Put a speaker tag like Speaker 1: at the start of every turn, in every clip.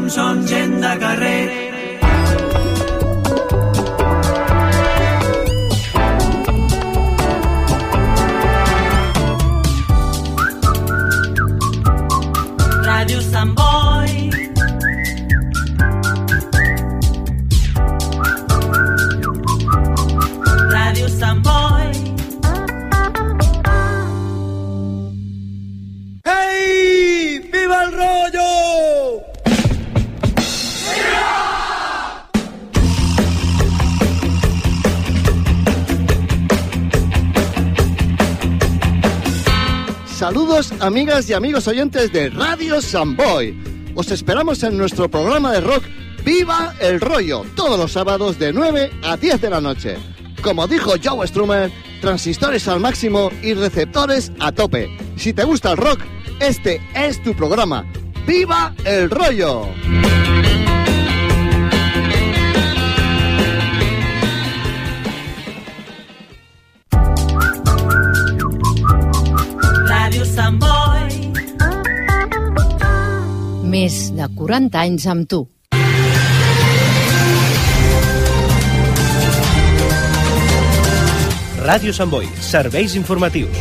Speaker 1: són gent de carrer.
Speaker 2: Ràdio Sant Boi. Ràdio Sant Boi.
Speaker 1: ¡Hey! ¡Viva el rollo!
Speaker 3: Saludos amigas y amigos oyentes de Radio San Boi. Os esperamos en nuestro programa de rock Viva el Rollo, todos los sábados de 9 a 10 de la noche. Como dijo Joe Strummer, transistores al máximo y receptores a tope. Si te gusta el rock, este es tu programa. ¡Viva el Rollo!
Speaker 2: Ràdio Sant Boi.
Speaker 4: Més de 40 anys amb tu.
Speaker 5: Ràdio Sant Boi, serveis informatius.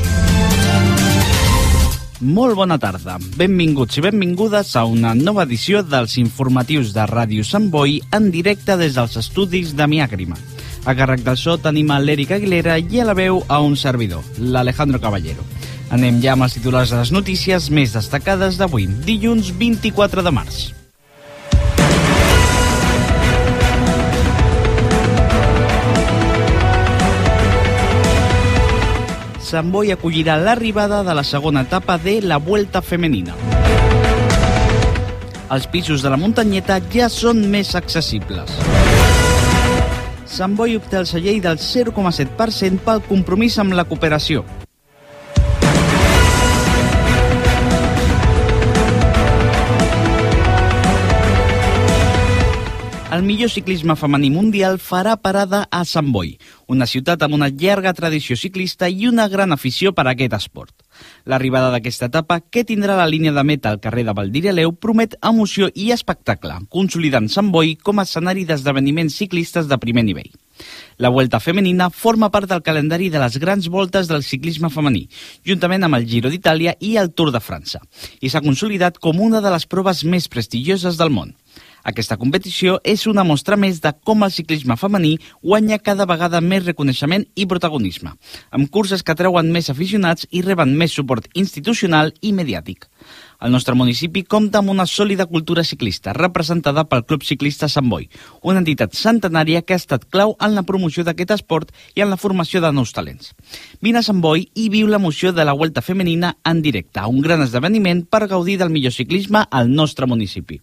Speaker 6: Molt bona tarda. Benvinguts i benvingudes a una nova edició dels informatius de Ràdio Sant Boi en directe des dels estudis de Miàgrima. A càrrec del so tenim a l'Eric Aguilera i a la veu a un servidor, l'Alejandro Caballero. Anem ja amb els titulars de les notícies més destacades d'avui, dilluns 24 de març. Sant Boi acollirà l'arribada de la segona etapa de la Vuelta Femenina. Els pisos de la muntanyeta ja són més accessibles. Sant Boi obté el segell del 0,7% pel compromís amb la cooperació. El millor ciclisme femení mundial farà parada a Sant Boi, una ciutat amb una llarga tradició ciclista i una gran afició per a aquest esport. L'arribada d'aquesta etapa, que tindrà la línia de meta al carrer de Valdireleu, promet emoció i espectacle, consolidant Sant Boi com a escenari d'esdeveniments ciclistes de primer nivell. La Vuelta Femenina forma part del calendari de les grans voltes del ciclisme femení, juntament amb el Giro d'Itàlia i el Tour de França, i s'ha consolidat com una de les proves més prestigioses del món. Aquesta competició és una mostra més de com el ciclisme femení guanya cada vegada més reconeixement i protagonisme, amb curses que atreuen més aficionats i reben més suport institucional i mediàtic. El nostre municipi compta amb una sòlida cultura ciclista, representada pel Club Ciclista Sant Boi, una entitat centenària que ha estat clau en la promoció d'aquest esport i en la formació de nous talents. Vine a Sant Boi i viu l'emoció de la Vuelta Femenina en directe, un gran esdeveniment per gaudir del millor ciclisme al nostre municipi.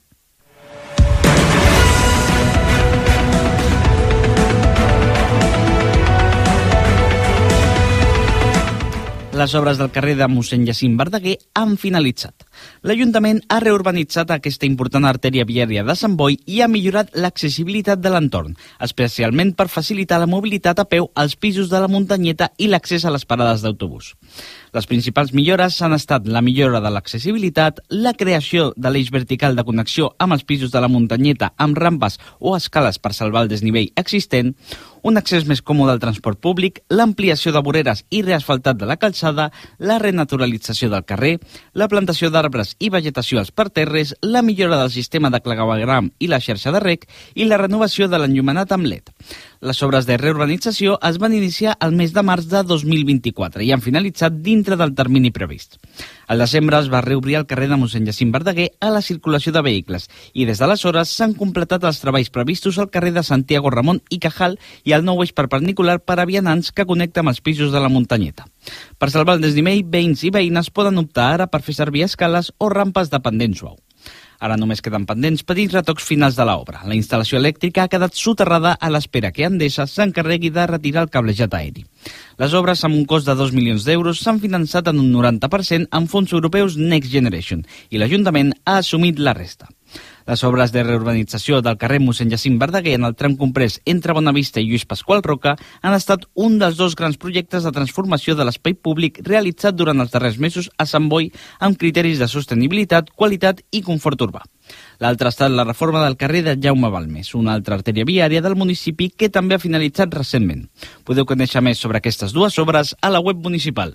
Speaker 6: Les obres del carrer de mossèn Jacint Verdaguer han finalitzat. L'Ajuntament ha reurbanitzat aquesta important artèria viària de Sant Boi i ha millorat l'accessibilitat de l'entorn, especialment per facilitar la mobilitat a peu als pisos de la muntanyeta i l'accés a les parades d'autobús. Les principals millores han estat la millora de l'accessibilitat, la creació de l'eix vertical de connexió amb els pisos de la muntanyeta amb rampes o escales per salvar el desnivell existent, un accés més còmode al transport públic, l'ampliació de voreres i reasfaltat de la calçada, la renaturalització del carrer, la plantació d'arbres i vegetació als parterres, la millora del sistema de clavegueram i la xarxa de reg i la renovació de l'enllumenat amb LED. Les obres de reurbanització es van iniciar el mes de març de 2024 i han finalitzat dintre del termini previst. Al desembre es va reobrir el carrer de mossèn Jacint Verdaguer a la circulació de vehicles i des d'aleshores s'han completat els treballs previstos al carrer de Santiago Ramon i Cajal i al nou eix perpendicular per a vianants que connecta amb els pisos de la muntanyeta. Per salvar el desnivell, veïns i veïnes poden optar ara per fer servir escales o rampes de pendent suau. Ara només queden pendents petits retocs finals de l'obra. La instal·lació elèctrica ha quedat soterrada a l'espera que Endesa s'encarregui de retirar el cablejat aeri. Les obres, amb un cost de 2 milions d'euros, s'han finançat en un 90% amb fons europeus Next Generation i l'Ajuntament ha assumit la resta. Les obres de reurbanització del carrer mossèn Jacint Verdaguer en el tram comprès entre Bonavista i Lluís Pasqual Roca han estat un dels dos grans projectes de transformació de l'espai públic realitzat durant els darrers mesos a Sant Boi amb criteris de sostenibilitat, qualitat i confort urbà. L'altre ha estat la reforma del carrer de Jaume Balmes, una altra artèria viària del municipi que també ha finalitzat recentment. Podeu conèixer més sobre aquestes dues obres a la web municipal.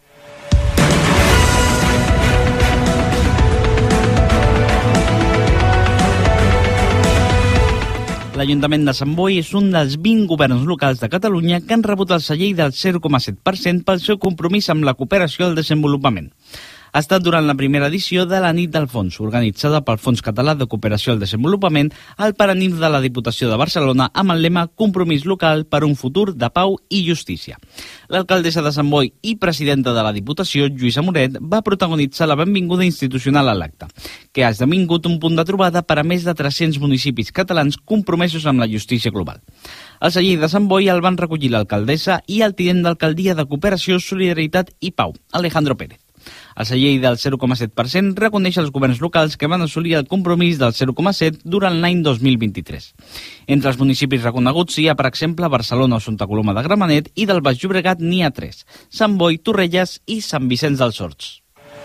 Speaker 6: L'Ajuntament de Sant Boi és un dels 20 governs locals de Catalunya que han rebut el segell del 0,7% pel seu compromís amb la cooperació al desenvolupament. Ha estat durant la primera edició de la Nit del Fons, organitzada pel Fons Català de Cooperació al Desenvolupament al Paranimf de la Diputació de Barcelona amb el lema Compromís local per un futur de pau i justícia. L'alcaldessa de Sant Boi i presidenta de la Diputació, Lluïsa Moret, va protagonitzar la benvinguda institucional a l'acte, que ha esdevingut un punt de trobada per a més de 300 municipis catalans compromesos amb la justícia global. El segell de Sant Boi el van recollir l'alcaldessa i el tinent d'alcaldia de Cooperació, Solidaritat i Pau, Alejandro Pérez. El segell del 0,7% reconeix els governs locals que van assolir el compromís del 0,7% durant l'any 2023. Entre els municipis reconeguts hi ha, per exemple, Barcelona o Santa Coloma de Gramenet i del Baix Llobregat n'hi ha 3, Sant Boi, Torrelles i Sant Vicenç dels Horts.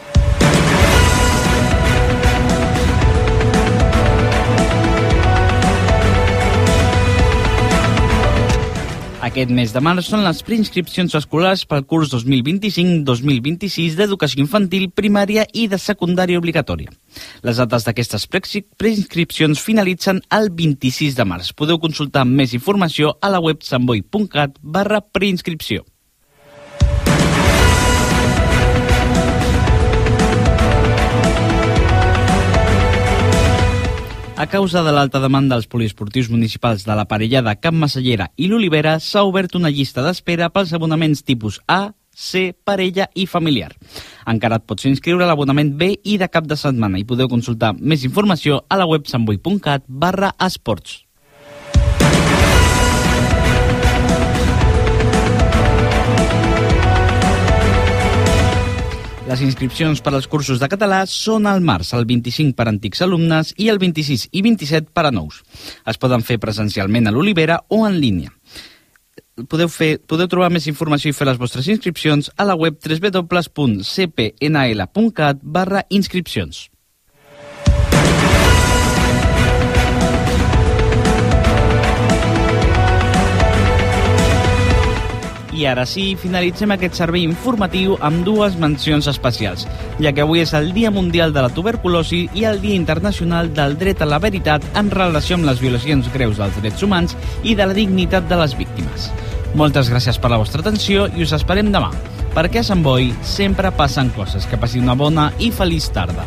Speaker 6: Aquest mes de març són les preinscripcions escolars pel curs 2025-2026 d'educació infantil, primària i de secundària obligatòria. Les dates d'aquestes preinscripcions finalitzen el 26 de març. Podeu consultar més informació a la web santboi.cat/preinscripció. A causa de l'alta demanda als poliesportius municipals de la Parellada, Camp Massallera i l'Olivera, s'ha obert una llista d'espera pels abonaments tipus A, C, parella i familiar. Encara et pots inscriure a l'abonament B i de cap de setmana i podeu consultar més informació a la web santboi.cat/esports. Les inscripcions per als cursos de català són al març, el 25 per antics alumnes i el 26 i 27 per a nous. Es poden fer presencialment a l'Olivera o en línia. Podeu trobar més informació i fer les vostres inscripcions a la web www.cpnl.cat/inscripcions. I ara sí, finalitzem aquest servei informatiu amb dues mencions especials, ja que avui és el Dia Mundial de la Tuberculosi i el Dia Internacional del Dret a la Veritat en relació amb les violacions greus dels drets humans i de la dignitat de les víctimes. Moltes gràcies per la vostra atenció i us esperem demà, perquè a Sant Boi sempre passen coses. Que passi una bona i feliç tarda.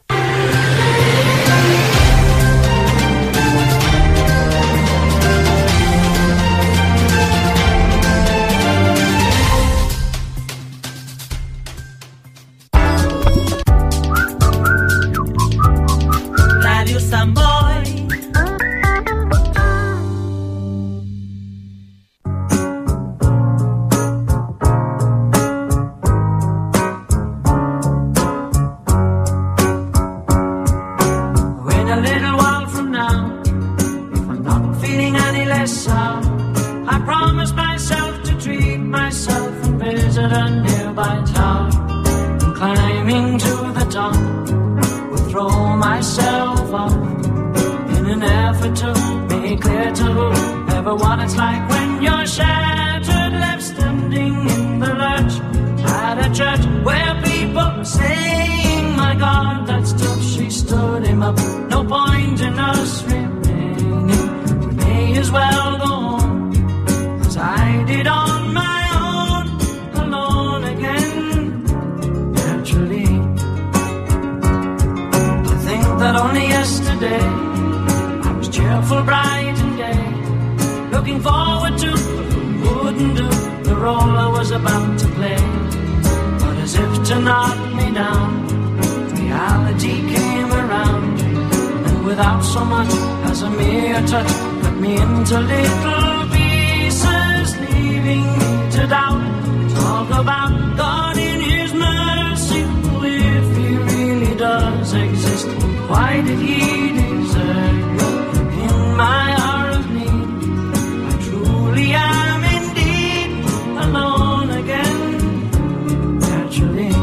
Speaker 7: Without so much as a mere touch, cut me into little pieces, leaving me to doubt. Talk about God in His mercy, if He really does exist. why did he desert me in my hour of need? I truly am indeed alone again. Naturally,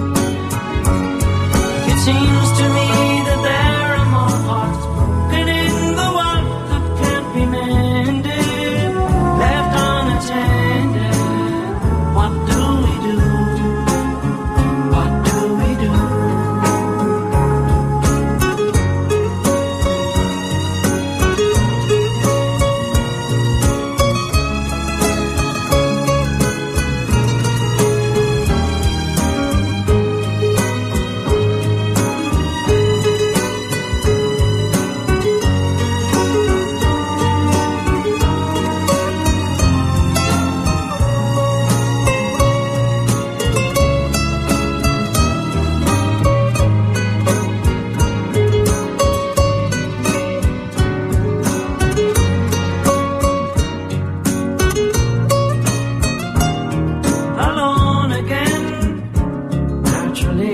Speaker 7: it seems to me that there are more hearts broken in the world that can't be mended, left unattended. What do we do? What do we do? Alone again, naturally.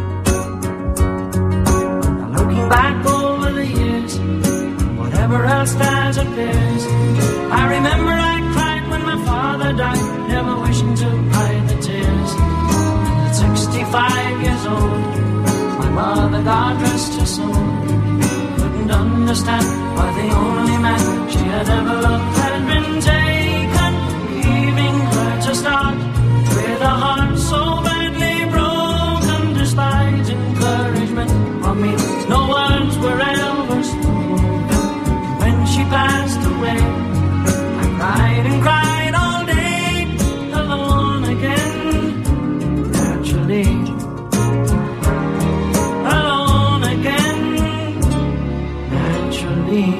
Speaker 7: Now looking back over the years, whatever else that appears, I remember I cried when my father died, never wishing to hide the tears. At 65 years old, my mother, God rest her soul, couldn't understand why the only man she had ever loved had been taken, leaving her to start with a heart so badly broken. Despite encouragement from me, no words were ever spoken. When she passed away, I cried and cried all day, alone again. Naturally, alone again. Naturally.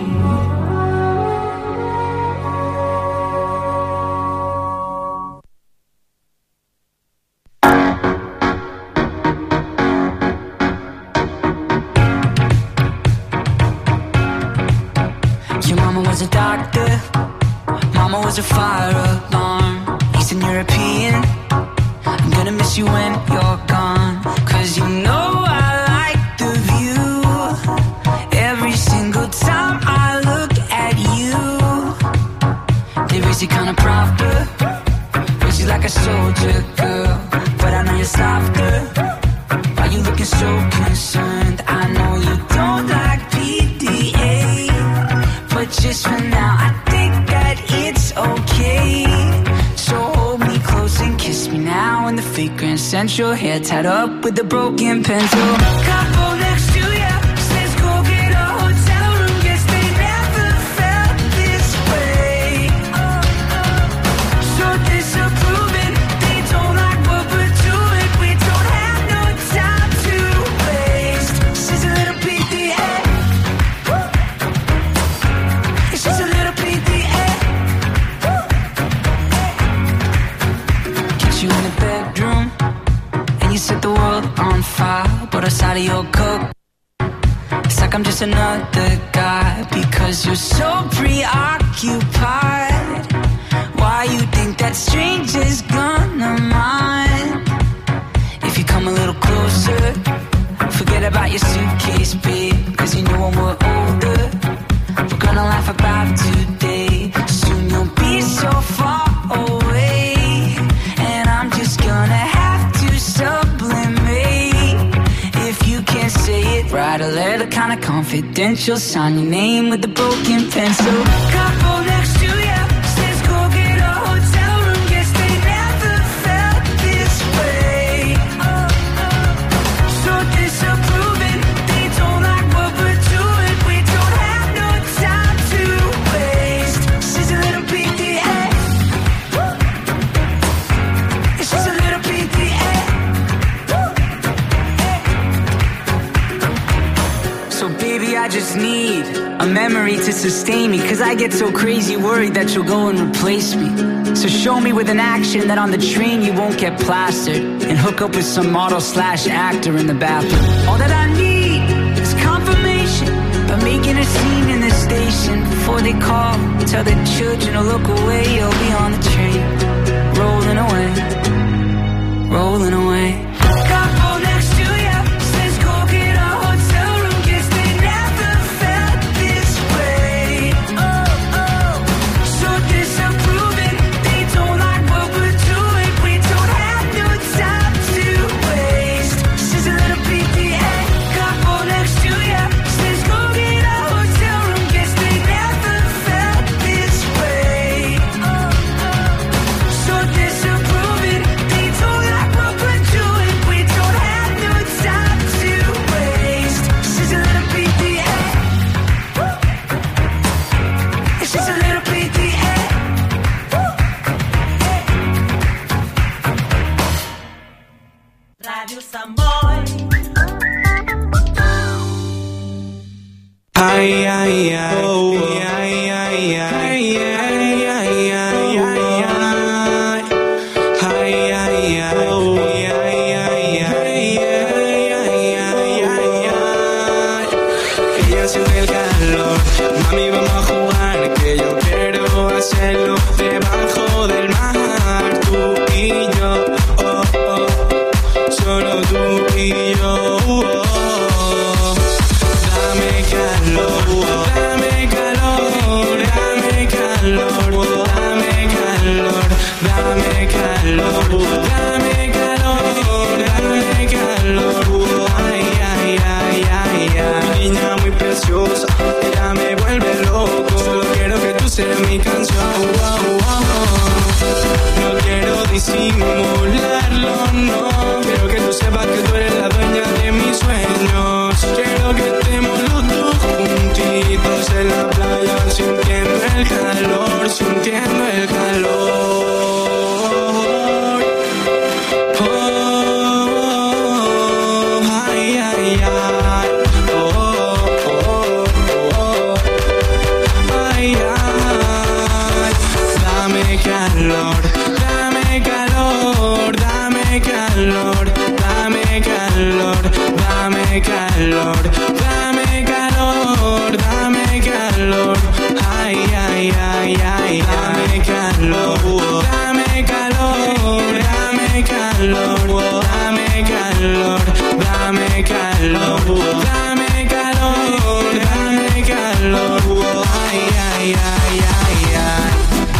Speaker 8: Your mama was a doctor, mama was a fire alarm, Eastern European. I'm gonna miss you when you're gone, 'cause you know I like the view. Every single time I look at you, they raise you kind of proper, raise you like a soldier girl, but I know you're softer. Why you looking so concerned? I know you don't like PDA, but just for now, I think that it's okay. So hold me close and kiss me now in the fake Grand Central, hair tied up with a broken pencil. Couple next to ya says go get a hotel room. Guess they never felt this way. So disapproving, they don't like what we're doing. We don't have no time to waste. She's a little PDA. It's just a little PDA. Get you in the bedroom, and you set the world on fire. But outside of your coat, it's like I'm just another guy, because you're so preoccupied. Why you think that stranger's gonna mind? If you come a little closer, forget about your suitcase, babe, 'cause you know when we're older, we're gonna laugh about today. Soon you'll be so far away, and I'm just gonna have to sublimate. If you can't say it, write a letter kinda confidential, sign your name with a broken pencil. Couple next to ya says go get a hotel room. Guess they never felt this way. So disapproving, they don't like what we're doing. We don't have no time to waste. She's a little PDA. It's just a little PDA. So baby, I just need a memory to sustain me, 'cause I get so crazy worried that you'll go and replace me. So show me with an action that on the train you won't get plastered, and hook up with some model/actor in the bathroom. All that I need is confirmation by making a scene in the station. Before they call, tell the children to look away. You'll be on the train, rolling away, rolling away. Couple next to ya says go get a hotel room. Guess
Speaker 9: Ay, ay, ay, oh, ay, ay, ay, ay, ay, ay, ay, ay. Ay, ay, ay, oh, ay, ay, ay, ay, ay, ay, ay, ay. Ella siente el calor, mami, vamos a jugar, que yo quiero hacerlo debajo del mar. Tú y yo, oh, oh, solo tú y yo, oh. Dame calor, dame calor, dame calor, dame calor, dame calor, dame calor, dame calor. Ay, ay, ay, ay, ay. Mi niña muy preciosa, ella me vuelve loco. Solo quiero que tú seas mi canción. Wow, wow. No quiero disimularlo, no. Quiero que tú sepas que tú eres la dueña de mis sueños. Quiero que estemos los dos juntitos en la playa, sintiendo el calor, sintiendo el calor. Oh, ay, ay, ay. Oh, oh, oh. Ay, ay. Dame calor, dame calor, dame calor, dame calor, dame calor, dame calor, dame calor. Ay, ay, ay, ay, dame calor, dame calor, dame calor, dame calor, dame calor, dame calor, dame calor. Ay, ay, ay, ay, ay.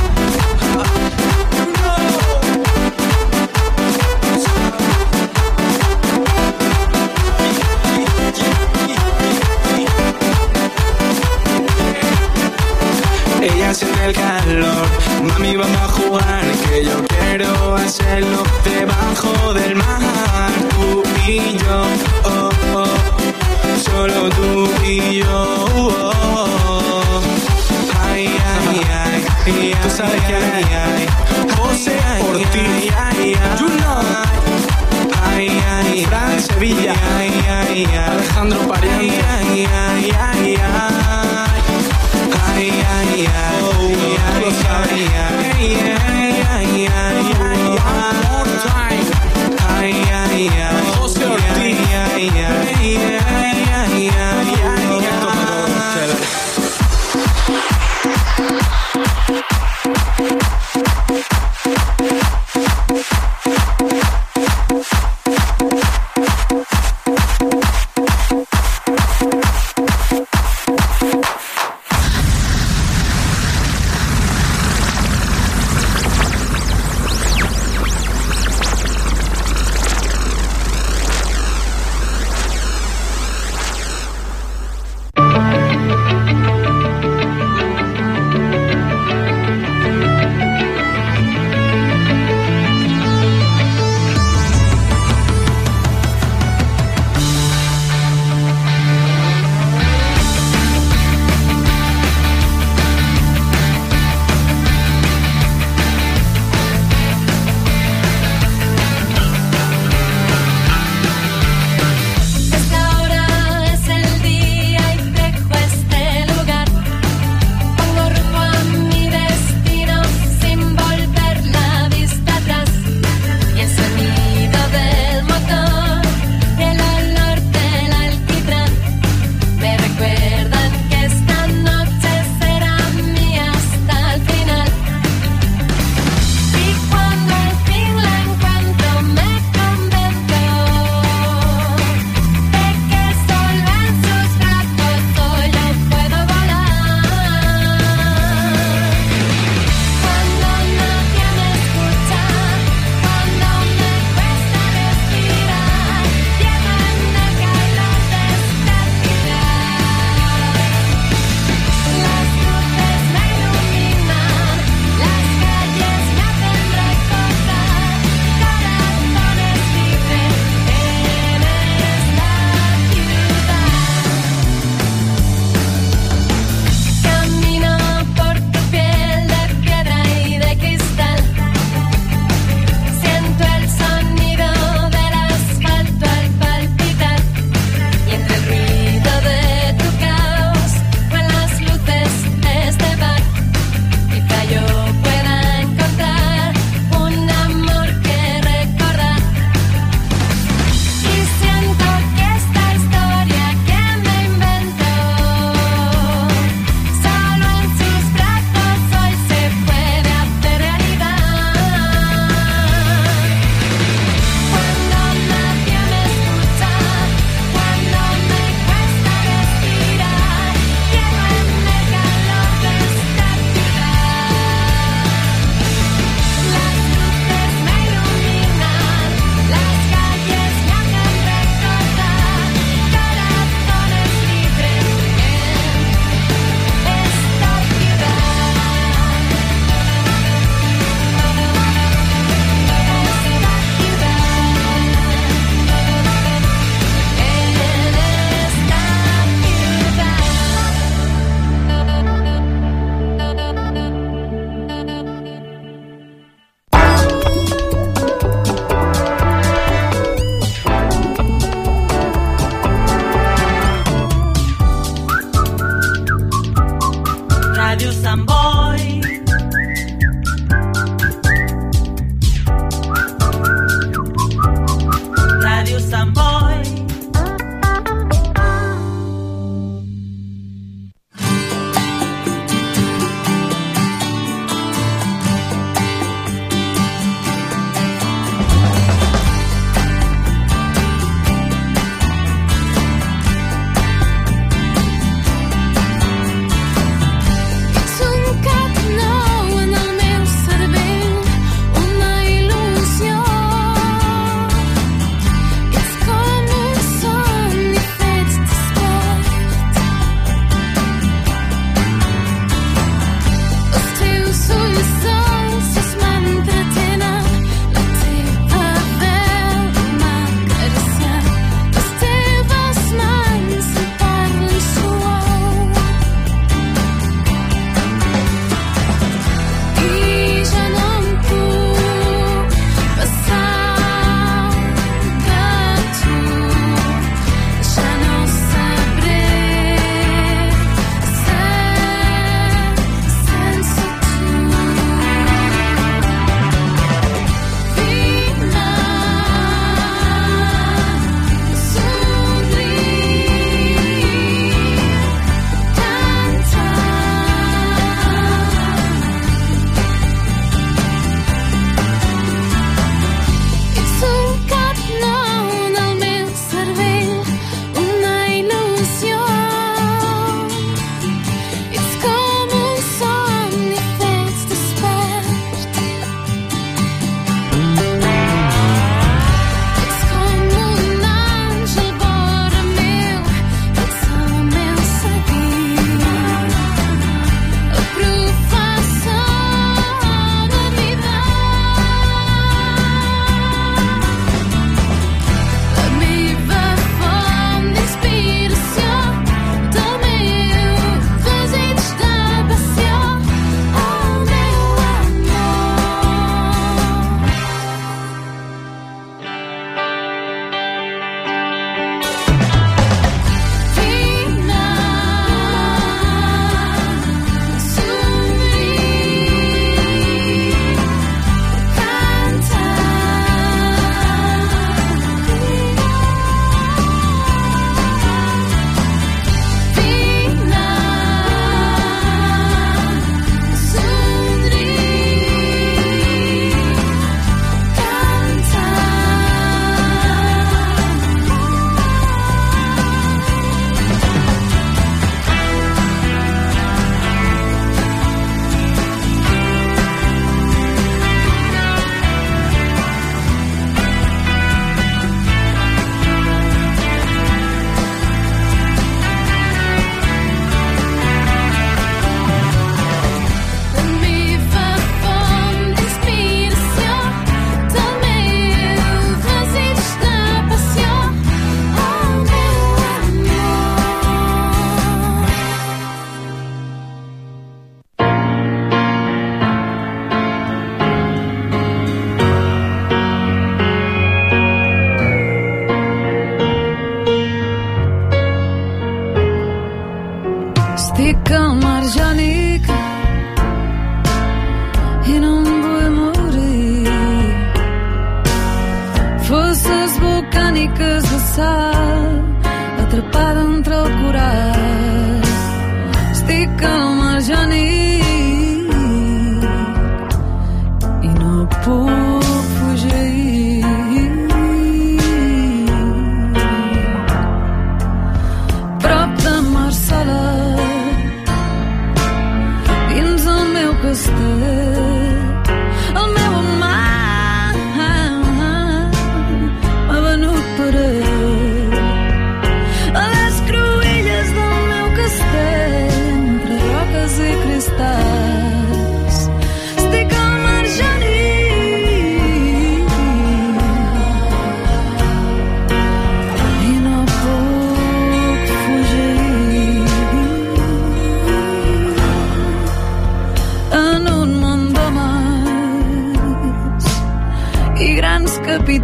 Speaker 9: Ella siente el calor, mami, vamos a jugar, que yo quiero hacerlo debajo del mar. Tú y yo, oh, oh, solo tú y yo, oh. Ay, ay, ay, ay, tú sabes que ay, ay, José Ortiz, you know. Ay, ay, Fran Sevilla, ay, ay, ay, Alejandro Pariente, ay, ay, ay, ay. Ay, ay, ay, oh, ay, ay, ay, ay, ay, one more time. Ay, ay, ay, José Ortiz, ay, ay, ay, ay, ay, ay,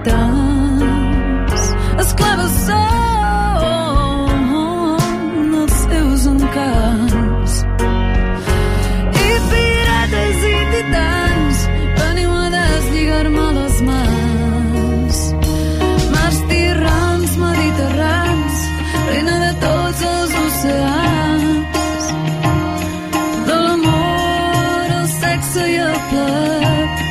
Speaker 10: tants esclaves són els seus encants. I pirates i titans, veniu a deslligar-me les mans. Mars tirrans, mediterrans, reina de tots els oceans, de l'amor, el sexe i el plaer.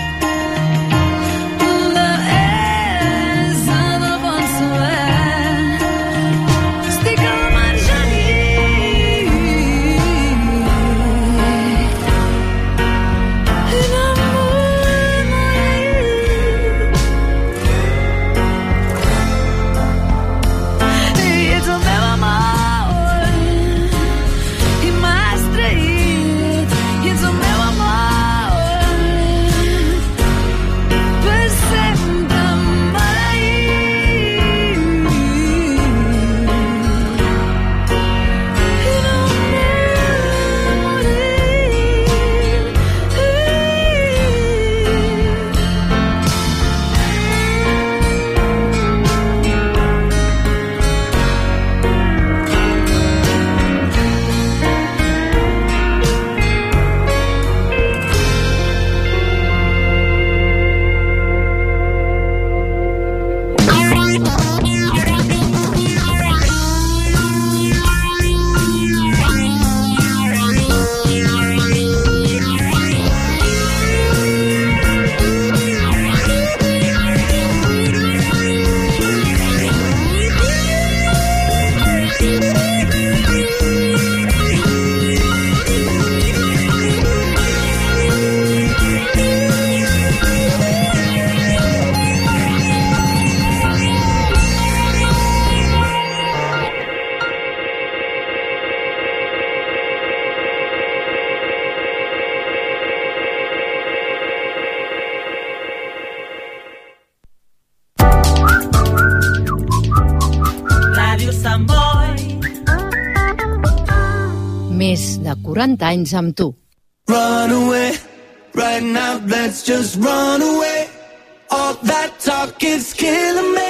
Speaker 4: Més de 40 anys amb tu.
Speaker 1: Run away, right now, let's just run away. All that talk is killing me.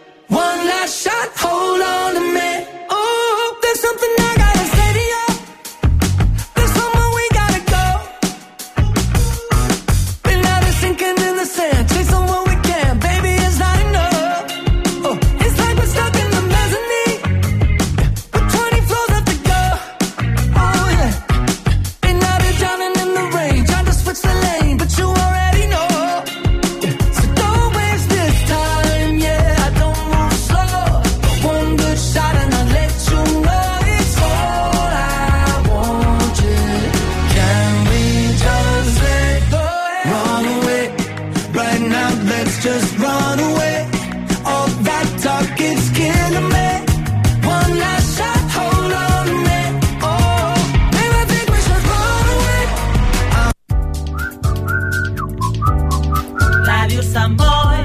Speaker 1: One last shot, hold on to me. Oh, there's something I gotta say to you. There's somewhere we gotta go. Been out of sinking in the sand, chasing what we can, baby, it's not enough. Oh, it's like we're stuck in the mezzanine, with 20 floors left to go. Oh yeah, been out here drowning in the rain, trying to switch the lane, but you already know. So don't waste this time, yeah, I don't move slow. One good shot and I'll let you know it's all I want, yeah. Can we just let go? Run away, right now, let's just run away. All that talk is killing me. One last shot, hold on to me. Oh, maybe I think we should run away.
Speaker 2: Ràdio Sant Boi.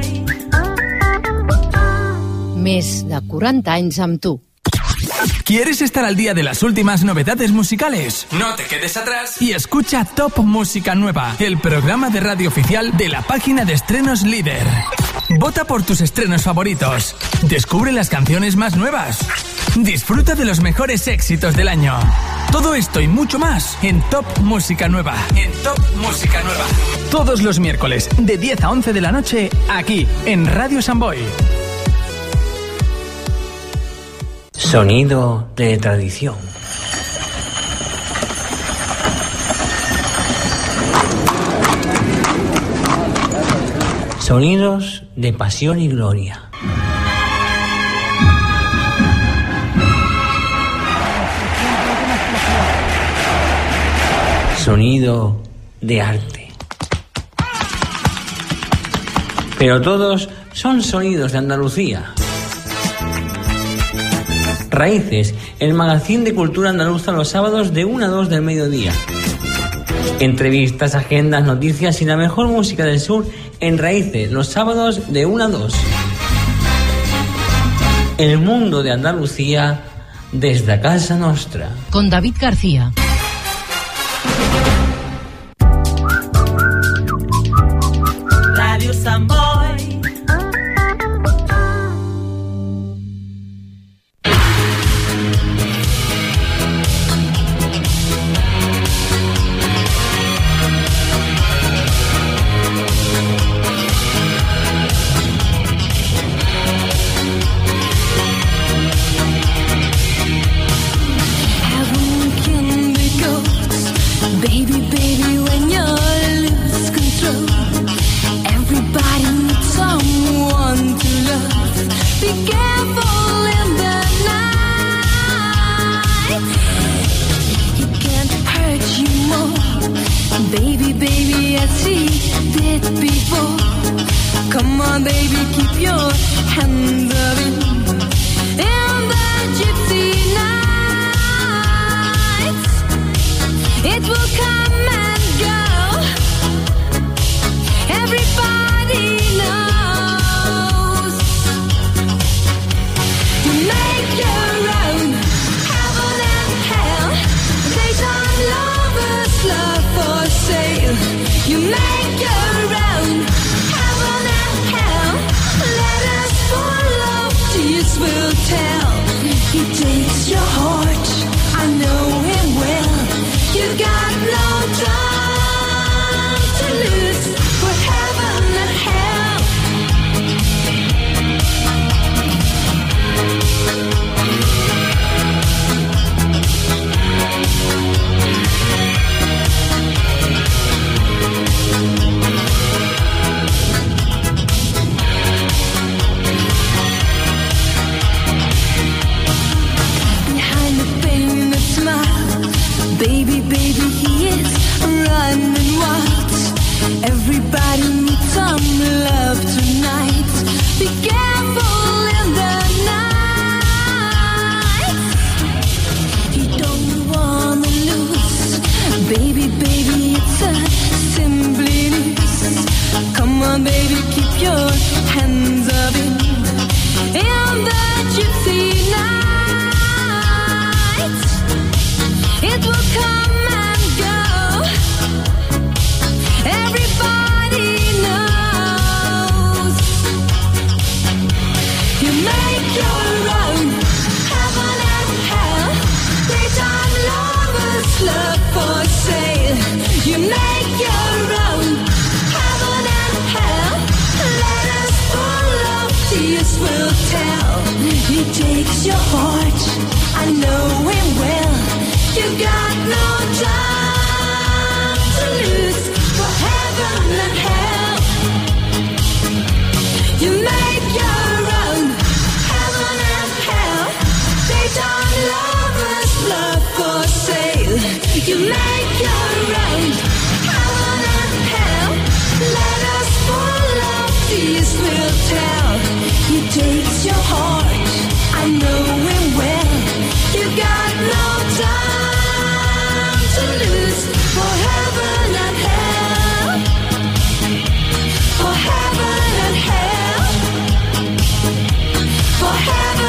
Speaker 4: Més de 40 anys amb tu.
Speaker 11: ¿Quieres estar al día de las últimas novedades musicales? No te quedes atrás y escucha Top Música Nueva, el programa de radio oficial de la página de estrenos líder. Vota por tus estrenos favoritos. Descubre las canciones más nuevas. Disfruta de los mejores éxitos del año. Todo esto y mucho más en Top Música Nueva. En Top Música Nueva. Todos los miércoles de 10 a 11 de la noche aquí en Radio Sant Boi.
Speaker 12: Sonido de tradición. Sonidos de pasión y gloria. Sonido de arte. Pero todos son sonidos de Andalucía. Raíces, el magazín de cultura andaluza los sábados de 1 a 2 del mediodía. Entrevistas, agendas, noticias y la mejor música del sur en Raíces, los sábados de 1 a 2. El mundo de Andalucía desde Casa Nostra.
Speaker 4: Con David García.
Speaker 2: Ràdio Sant Boi.
Speaker 10: keep your hands up in the gypsy nights. It will come and go. Everybody knows. You make your own heaven and hell. Daytime lovers, love for sale. You make your own heaven and hell. Letters full of tears will tell. He takes your heart, I know him well. You got no time to lose for heaven and hell. Behind the painted smile, baby, baby, he is running wild. Everybody needs some love tonight. Be careful in the night. He don't wanna lose. Baby, baby, it's a simply news. Come on, baby, keep your hands up in the gypsy night. It will come and go. Everybody knows. You make your own heaven and hell. Daytime lovers, love for sale. You make your own heaven and hell. Letters full of tears will tell. He takes your heart, I know him well. You got no time to lose for heaven and hell. You make your own heaven and hell. Daytime lovers, love for sale. You make your own heaven and hell. Letters full of tears will tell. He takes your heart, I know him well. You got no time to lose for heaven and hell. For heaven and hell. For heaven